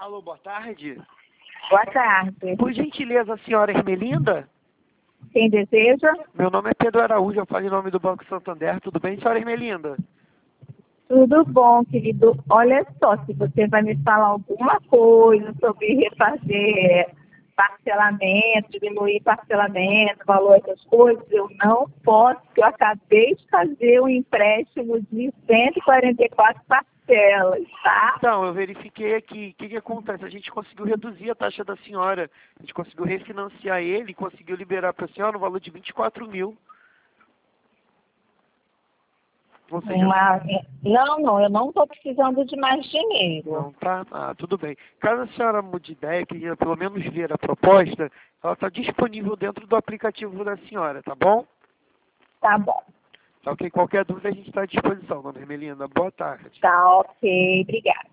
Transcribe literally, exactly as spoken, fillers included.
Alô, boa tarde. Boa tarde. Por gentileza, a senhora Ermelinda? Quem deseja? Meu nome é Pedro Araújo, eu falo em nome do Banco Santander. Tudo bem, senhora Ermelinda? Tudo bom, querido. Olha só, se você vai me falar alguma coisa sobre refazer parcelamento, diminuir parcelamento, valor das coisas, eu não posso, porque eu acabei de fazer um empréstimo de cento e quarenta e quatro parcelas, tá? Então, eu verifiquei aqui. O que, que acontece? A gente conseguiu reduzir a taxa da senhora. A gente conseguiu refinanciar ele e conseguiu liberar para a senhora no valor de vinte e quatro mil. Ou seja, Uma... Não, não, eu não estou precisando de mais dinheiro. não tá? Ah, tudo bem. Caso a senhora mude de ideia, queria pelo menos ver a proposta, ela está disponível dentro do aplicativo da senhora, tá bom? Tá bom. Tá ok? Qualquer dúvida a gente está à disposição, dona Ermelinda. Boa tarde. Tá ok, obrigada.